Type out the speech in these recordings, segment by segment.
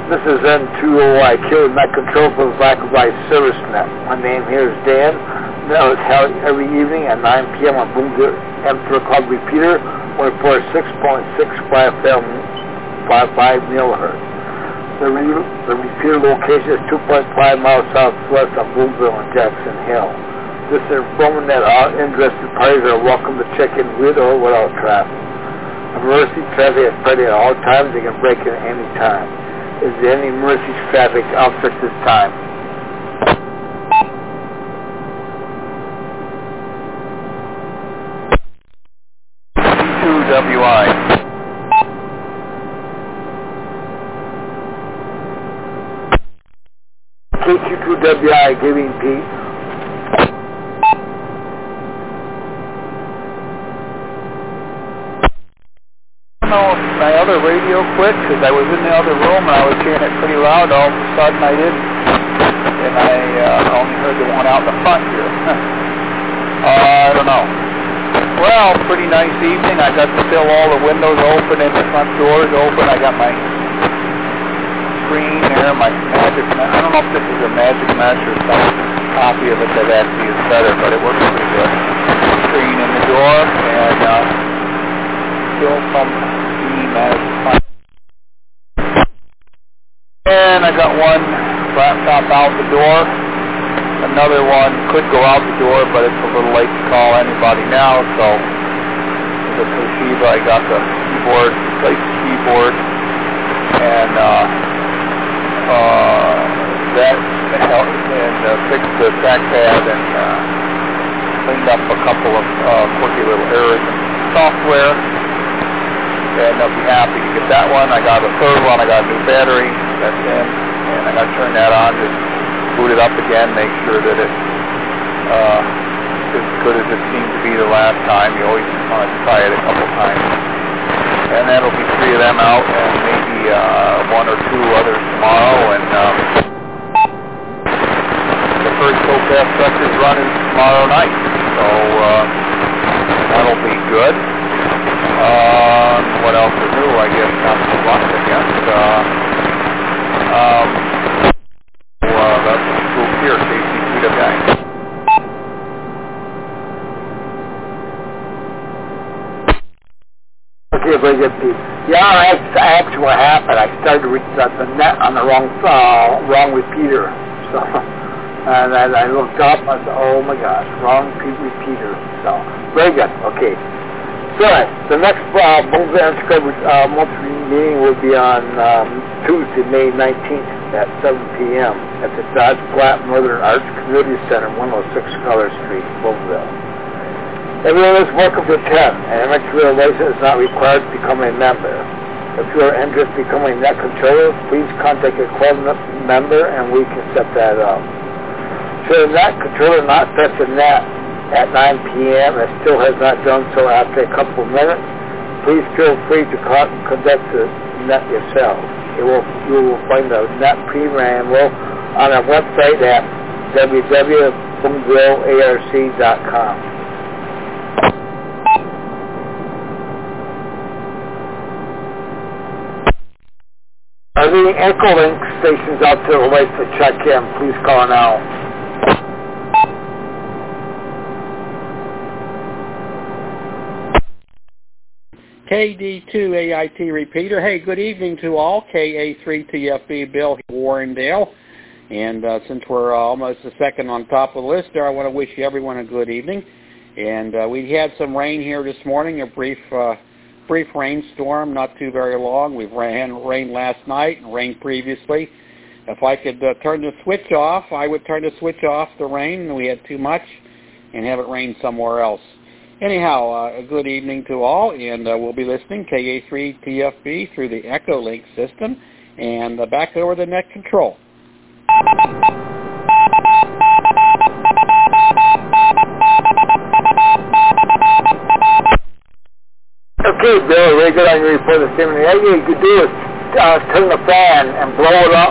This is N20IQ, Net Control for the Black and White Service Net. My name here is Dan. Now it's held every evening at 9 p.m. on Boomville M3 Club Repeater, 146.65 FM, 55 megahertz. The repeater location is 2.5 miles southwest of Boomville and Jackson Hill. This is informing that all interested parties are welcome to check in with or without traffic. Emergency traffic is present at all times. They can break in any time. Is there any emergency traffic officer at this time? K2WI. K22WI, giving Pete. My other radio quit because I was in the other room and I was hearing it pretty loud. All of a sudden I didn't, and I only heard the one out in the front here. I don't know. Well, pretty nice evening. I got still all the windows open and the front doors open. I got my screen there, my magic mesh. I don't know if this is a magic mesh or some copy of it that actually is better, but it works pretty good. Screen in the door and still some and I got one laptop out the door. Another one could go out the door, but it's a little late to call anybody now, so the Toshiba, I got the keyboard, replaced the keyboard, and that helped, and fixed the trackpad and cleaned up a couple of quirky little errors in software. And they'll be happy to get that one. I got a third one. I got a new battery. That's in. And I got to turn that on. Just boot it up again. Make sure that it's as good as it seemed to be the last time. You always want to try it a couple times. And that'll be 3 of them out, and maybe 1 or 2 others tomorrow. And the first Towpath truck is running tomorrow night. So that'll be good. What else is new? I guess not so much, I guess. That's the group here, KC2WI. Okay, very good, Pete. Yeah, actually what happened, I started to reach the net on the wrong repeater. So, and I looked up, I said, oh my gosh, wrong repeater. So, very good, okay. Good. The next Boomville monthly meeting will be on Tuesday, May 19th at 7 p.m. at the Dodge Platte Northern Arts Community Center, 106 Scholar Street, Boomville. Everyone is welcome to attend, and amateur license is not required to become a member. If you are interested in becoming a net controller, please contact a club member and we can set that up. Should a net controller not touch the net at 9 p.m. and still has not done so after a couple of minutes, please feel free to conduct the net yourself. You will find the net preamble on our website at www.boomvillearc.com. Are there any Echolink stations out there who would like to check in? Please call now. KD2AIT repeater. Hey, good evening to all. KA3TFB Bill Warrendale. And since we're almost a second on top of the list there, I want to wish everyone a good evening. And we had some rain here this morning, a brief rainstorm, not too very long. We've rain last night and rain previously. If I could turn the switch off, I would turn the switch off the rain. We had too much and have it rain somewhere else. Anyhow, a good evening to all, and we'll be listening KA3TFB through the Echolink system, and back over the net control. Okay, Bill, very good on your report this evening. All you could do is turn the fan and blow it up.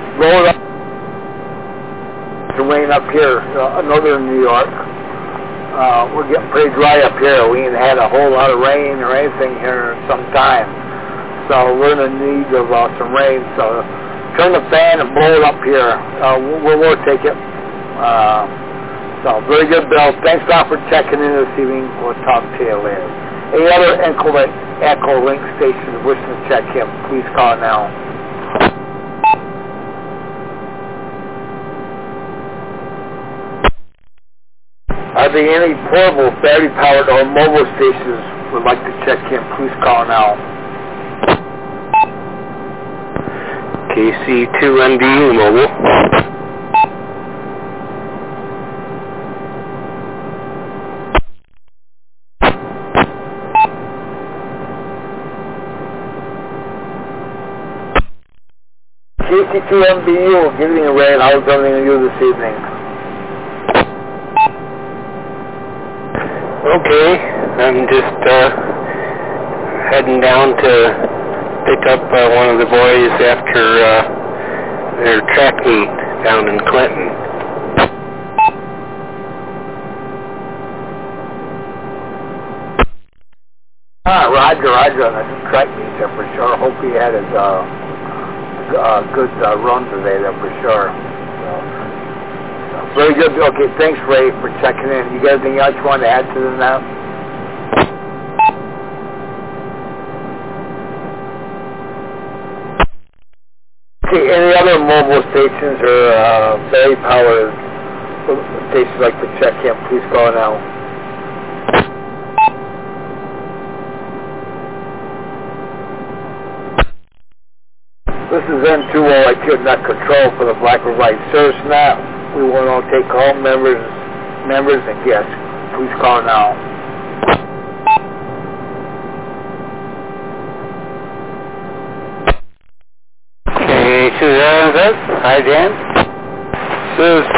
The rain up here, northern New York. We're getting pretty dry up here. We ain't had a whole lot of rain or anything here in some time. So we're in need of some rain. So turn the fan and blow it up here. We'll take it. So, very good, Bill. Thanks a lot for checking in this evening. We'll talk to you later. Any other Echo Link stations wishing to check in, please call now. Are there any portable, battery-powered, or mobile stations would like to check in, please call now. KC2NBU mobile. KC2NBU, good evening, Ray. How's everything with you this evening? Okay, I'm just heading down to pick up one of the boys after their track meet down in Clinton. Roger. That's track meet there for sure. Hope he had his good run today there for sure. Very good. Okay, thanks, Ray, for checking in. You got anything else you want to add to them now? Okay, any other mobile stations or battery-powered stations like to check in, please call now. This is N20 IQ Net Control for the Black and White Service Net. We want to take all members and guests. Please call now. KD2AIT. Hi, Dan. This is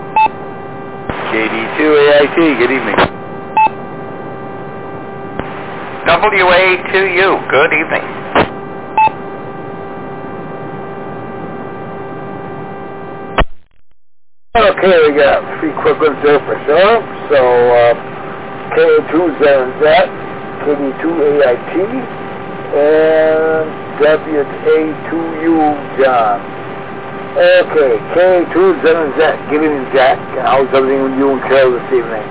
KD2AIT. Good evening. WA2U. Good evening. Okay, we got 3 quick ones there for sure. So, KA2ZZ, KD2AIT, and WA2U John. Okay, KA2ZZ, good evening, Jack. How's everything with you and Carol this evening?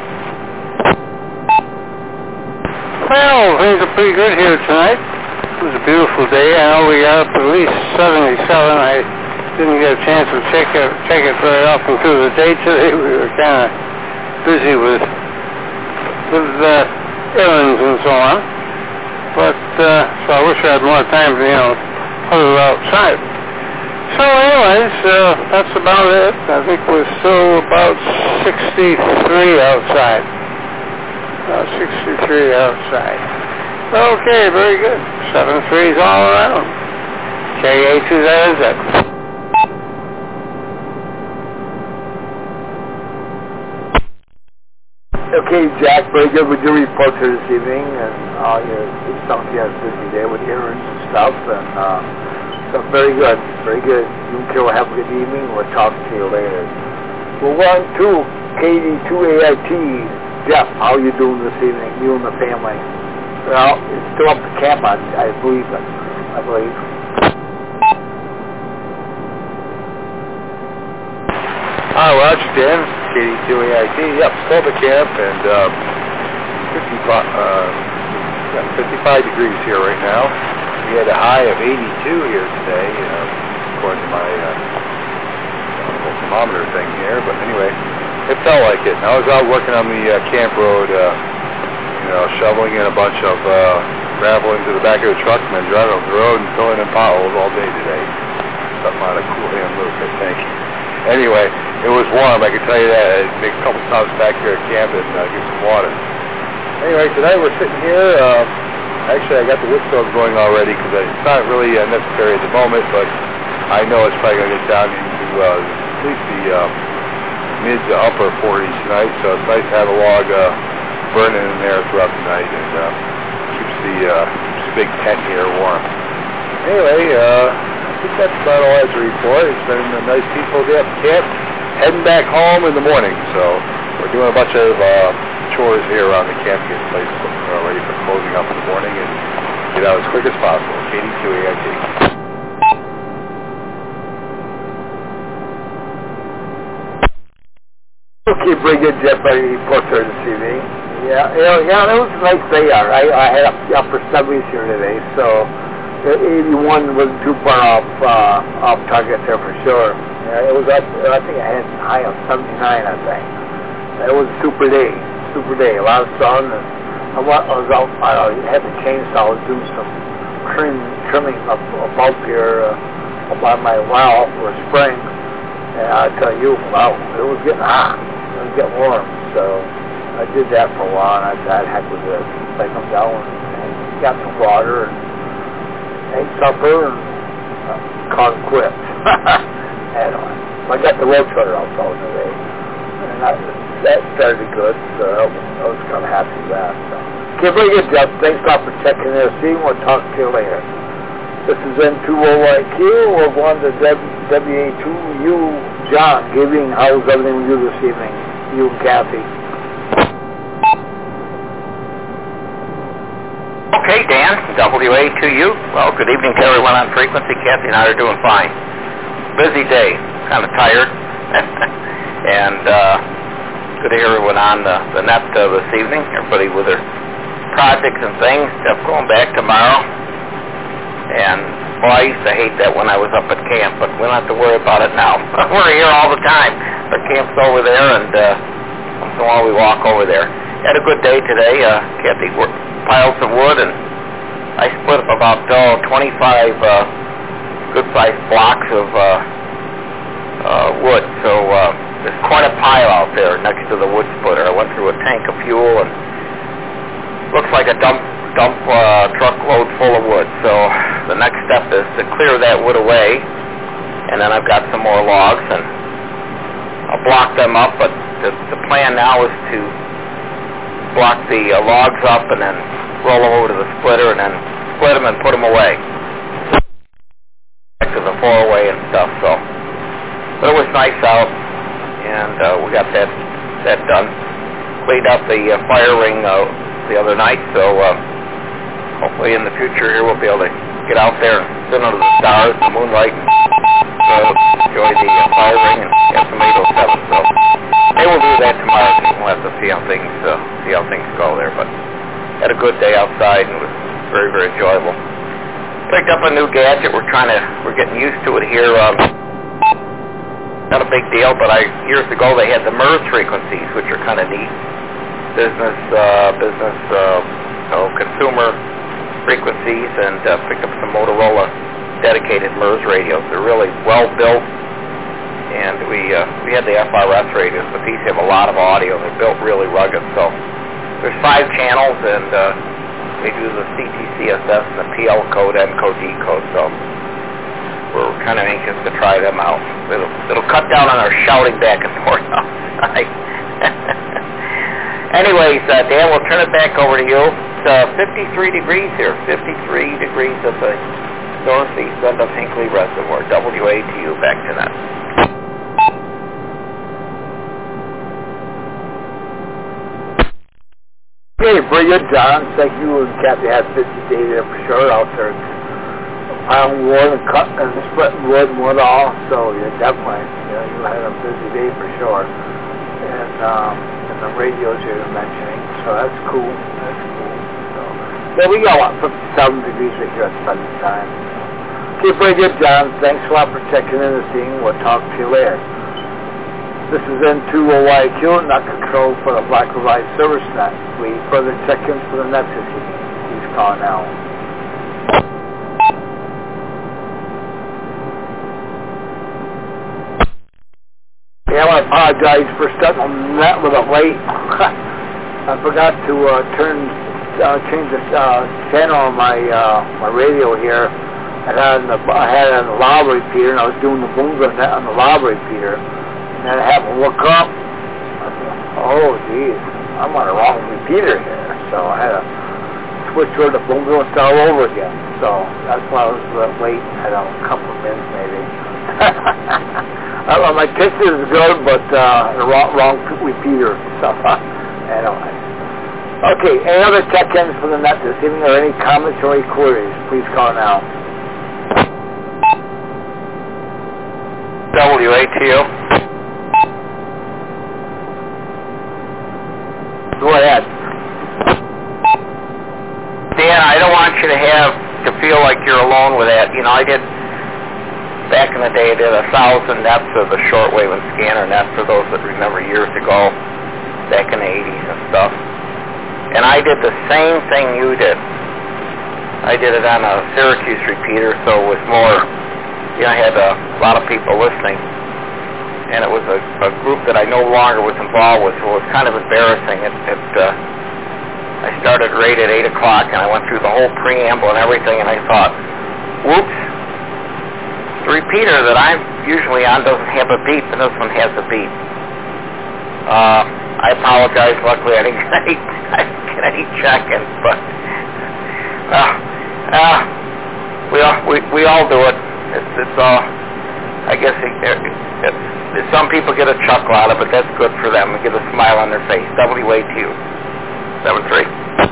Well, things are pretty good here tonight. It was a beautiful day. I know we got up at least 77. I didn't get a chance to check it very often through the day today. We were kind of busy with errands and so on. But so I wish I had more time to put it outside. So anyways, that's about it. I think we're still about 63 outside. About 63 outside. Okay, very good. 7-3s all around. KA2ZZ. Okay, Jack, very good with your report here this evening, and it sounds like you had a busy day with errands and stuff, and so very good. You and Carol have a good evening. We'll talk to you later. We're on to KD2AIT. Jeff, how are you doing this evening, you and the family? Well, it's still up to camp, I believe. Hi, Roger, Dan. KD2AIT. Yep, still at camp, and 55 degrees here right now. We had a high of 82 here today, according to my thermometer thing here. But anyway, it felt like it. And I was out working on the camp road, shoveling in a bunch of gravel into the back of the truck and then driving up the road and filling in potholes all day today. Something out of Cool Hand Luke, I think. Anyway, it was warm, I can tell you that. I'd make a couple stops back here at camp and get some water. Anyway, tonight we're sitting here. Actually, I got the wood stove going already because it's not really necessary at the moment, but I know it's probably going to get down into at least the mid to upper 40s tonight, so it's nice to have a log burning in there throughout the night and keeps the big tent here warm. Anyway, I think that's about all I have to report. It's been a nice peaceful day at camp. Heading back home in the morning, so we're doing a bunch of chores here around the camp, getting the place ready for closing up in the morning and get out as quick as possible. KD2AIT. Okay, pretty good, Jeff. I report there this evening. Yeah, it was a nice day. I had upper 70s here today, so 81 wasn't too far off target there for sure. Yeah, it was up. I think I had a high of 79. I think it was a super day. A lot of sun, and I was out. I had the chainsaw. I was doing some trimming above here by my well for spring. And I tell you, wow, it was getting hot. It was getting warm. So I did that for a while, and I said, heck with this. I come down and got some water and ate supper and called it quits. Anyway, I got the road cutter out today, and that started good. So I was kind of happy with that. So. Okay, very good, Jeff. Thanks a lot for checking in. See you. We'll talk to you later. This is N20IQ. We're going to WA2U. John, giving. How's everything with you this evening? You and Kathy. Okay, Dan, WA2U. Well, good evening to everyone on frequency. Kathy and I are doing fine. Busy day. Kind of tired. And good to hear everyone on the net this evening. Everybody with their projects and things. Jeff going back tomorrow. And, boy, I used to hate that when I was up at camp, but we don't have to worry about it now. We're here all the time. Our camp's over there, and once in a while we walk over there. Had a good day today. Kathy worked piles of wood, and I split up about 25 good-sized blocks of wood. So there's quite a pile out there next to the wood splitter. I went through a tank of fuel, and looks like a dump truckload full of wood. So the next step is to clear that wood away, and then I've got some more logs, and I'll block them up. But the plan now is to block the logs up and then roll them over to the splitter and then split them and put them away. Back to the 4-way and stuff. So, but it was nice out, and we got that done. Cleaned up the fire ring the other night, so hopefully in the future here we'll be able to get out there and sit under the stars and the moonlight and enjoy the fire ring and have some 807. So they will do that tomorrow. We'll have to see how things go there. But had a good day outside and it was very, very enjoyable. Picked up a new gadget. We're getting used to it here. Not a big deal, but years ago they had the MERS frequencies, which are kind of neat. Business, consumer frequencies, and picked up some Motorola dedicated MERS radios. They're really well built, and we had the FRS radios, but these have a lot of audio. They're built really rugged. So there's 5 channels, and they do the CTCSS and the PL code, N code, D code. So we're kind of anxious to try them out. It'll cut down on our shouting back and forth outside. Anyways, Dan, we'll turn it back over to you. It's 53 degrees here, 53 degrees at the northeast end of Hinckley Reservoir. WA2U, back to that. Okay, brilliant, John. Thank you, and Kathy had a busy day there for sure out there. Piling wood and cutting and splitting wood and wood all. So, yeah, definitely, you had a busy day for sure. And the radios you're mentioning, so that's cool. So, yeah, we got 57 degrees right here at the present time. Okay, very good, John. Thanks a lot for checking in this evening. We'll talk to you later. This is N20IQ, not control for the Black Revised Service Net. We further check in for the next evening. Please call now. Yeah, I want to apologize for starting on that with a late. I forgot to change the channel on my radio here. I had it on the lob repeater, and I was doing the booms on the lob repeater. And then I had to look up. I said, oh, geez, I'm on the wrong repeater here. So I had to switch over to boom and start all over again. So that's why I was late. I had a couple of minutes maybe. My picture is good, but the wrong repeater. So anyway. Okay, any other check-ins for the net this evening, or any comments or any queries? Please call now. WA2U. alone with that. You know, I did, back in the day, I did 1,000 nets of the shortwave and scanner net, for those that remember years ago, back in the 80s and stuff. And I did the same thing you did. I did it on a Syracuse repeater, so it was more, you know, I had a lot of people listening. And it was a group that I no longer was involved with, so it was kind of embarrassing. I started right at 8 o'clock, and I went through the whole preamble and everything, and I thought, whoops, the repeater that I'm usually on doesn't have a beep, and this one has a beep. I apologize. Luckily, I didn't get any check-in, but we all do it. It's all. I guess some people get a chuckle out of it. That's good for them. And get a smile on their face. WA2 73.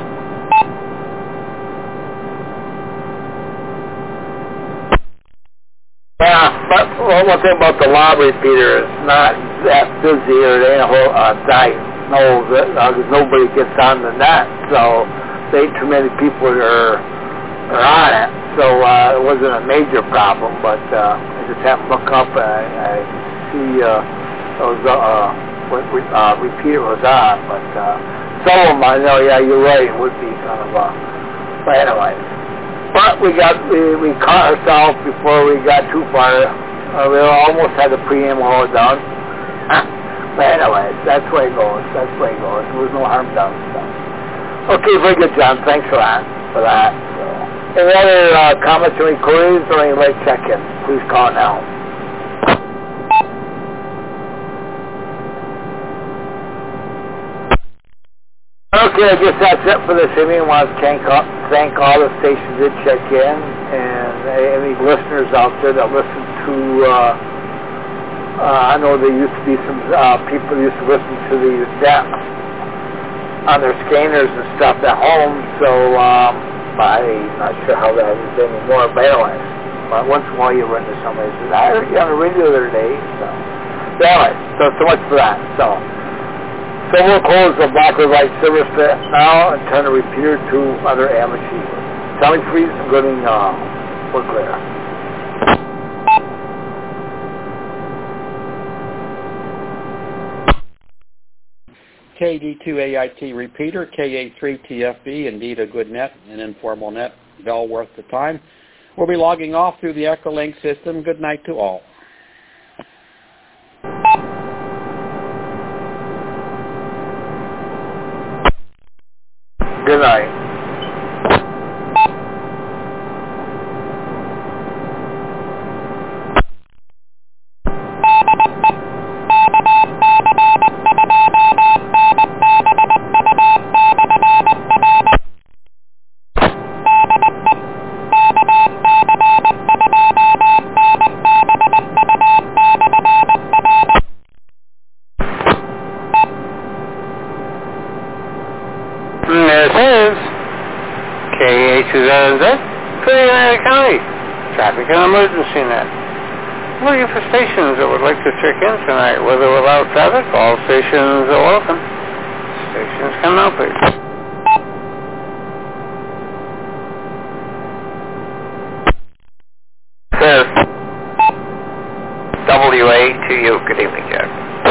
Yeah, but one thing about the lob repeater, it's not that busy, or it ain't a whole diet. No, because nobody gets on the net, so there ain't too many people are on it. So it wasn't a major problem, but I just have to look up and I see repeater was on. But some of them, I know, yeah, you're right, it would be kind of but anyway. But we caught ourselves before we got too far. We almost had the preamble all done. But anyway, that's the way it goes. There was no harm done. So. Okay, very good, John. Thanks for that. So. Any other comments or inquiries or any late check-in? Please call now. Okay, I guess that's it for this evening. I want to thank all the stations that check in, and any listeners out there that listen to, I know there used to be some people used to listen to the net on their scanners and stuff at home, so I'm not sure how that is anymore, but anyway, once in a while you run into somebody who says, I heard you on the radio the other day, so anyway, so much for that, So we'll close the Blackwood Light service now and turn the repeater to other amateur. Tell me, please, I'm going we're clear. KD2AIT repeater, KA3TFB, indeed a good net, an informal net, well worth the time. We'll be logging off through the Echolink system. Good night to all. Good night. Traffic and emergency net. Looking for stations that would like to check in tonight, with or without traffic. All stations are welcome. Stations come now, please. Says WA to you. Good evening, Jack.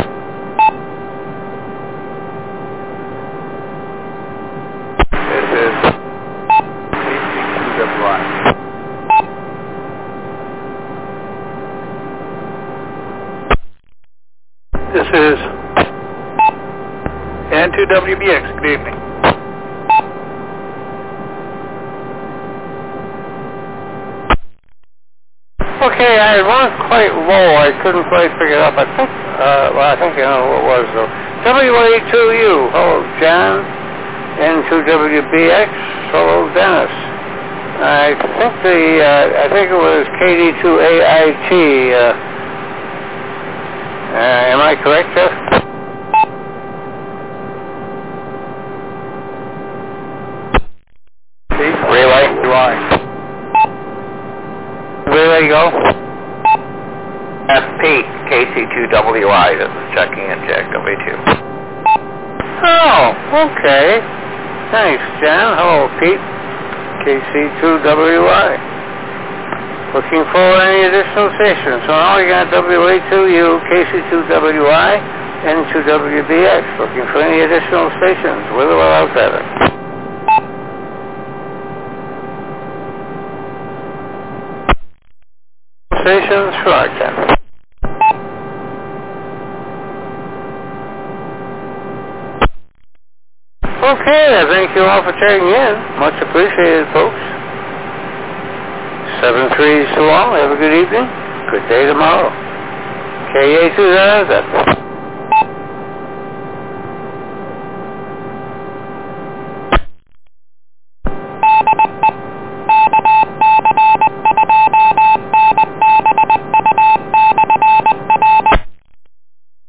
This is KC2WI. This is N2WBX. Good evening. Okay, I went quite low. I couldn't quite figure it out. I think I know what it was, though. WA2U. Hello, John. N2WBX. Hello, Dennis. I think it was KD2AIT. Am I correct, Jeff? Relay? Relay go? That's Pete, KC2WI. This is checking in, Jack, W2. Oh, okay. Thanks, John. Hello, Pete. KC2WI. Looking for any additional stations. So now we got WA2U, KC2WI, N2WBX. Looking for any additional stations with or without traffic. Stations for Arcten. Okay, I thank you all for checking in. Much appreciated, folks. 7-3 to all. Have a good evening. Good day tomorrow. KA2000.